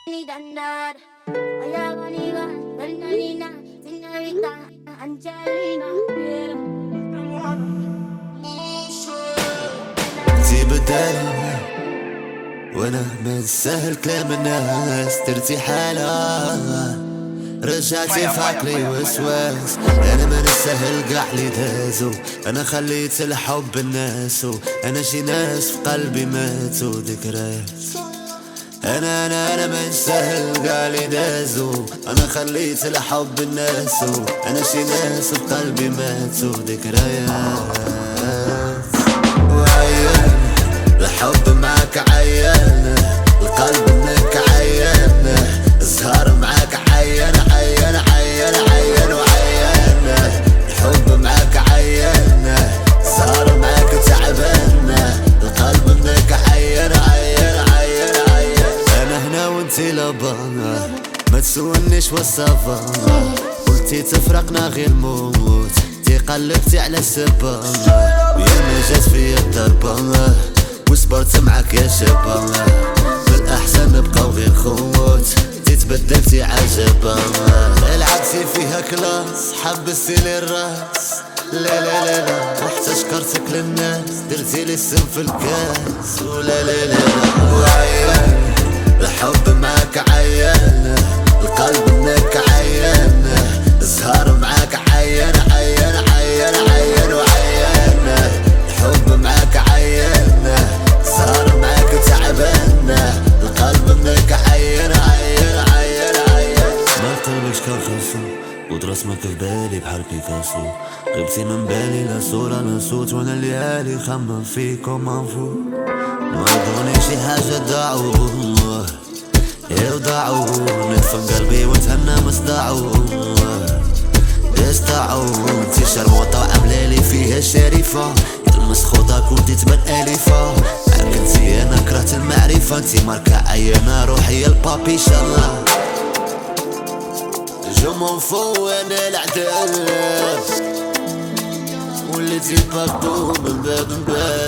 Dandan, Ayabaniga, Dandanina, Senorita, Angelina, انتي بدالي وانا من سهل كلام الناس ترتي حالة رجعتي في عقلي وسواس. انا من السهل قاع لي دازو، انا خليت الحب الناس، انا شي ناس في قلبي ماتوا ذكريات. انا من سهل قاع لي دازو، انا خليت الحب الناس، انا شي ناس في قلبي ماتوا ذكريات. وعيان الحب معاك عيان، القلب منك عيان، السهر معاك عيان عيان عيان عيان وعيان. الحب معاك عيان، السهر معاك تعبان، القلب منك عيان عيان عيان عيان. انا هنا وانتي لابا، ما تسولنيش والصفا، قلتي تفرقنا غير موت، تي قلبتي على السبا، ويا ما جات فيا الضربة وصبرت معاك يا شابا، بالأحسن نبقاو غير خوت، تتبدلتي عجبا. لعبتي فيها كلاس، حبستي لي الراس، لا لا لا لا، وحتى شكرتك للناس، درتي لي السم في الكاس، ولا لا لا لا. وعيان الحب معاك عيان، القلب منك عيان، السهر معاك عيان عيان عيان عيان وعيان. الحب معاك عيان، السهر معاك تعبان، القلب منك عيان عيان عيان عيان. ما قلبك كان خاصو ودراسمك في بالي بحال بيكاسو، غبتي من بالي لا صورة لا صوت، وانا الليالي خمم فيكم انفو. وعدوني شي حاجة ضاعوا يوضعوا، ندفن قلبي ونتهنى مصدعوا يستعوا. انتي شرموطة وعاملالي فيها شريفة، يلمس خطاك ودي تبان أليفة، معاك انتي انا كرهت المعرفة، انتي ماركة عينة روحي البابي ان شاء الله. جو مون فو انا العذاب، وليتي باردو من باب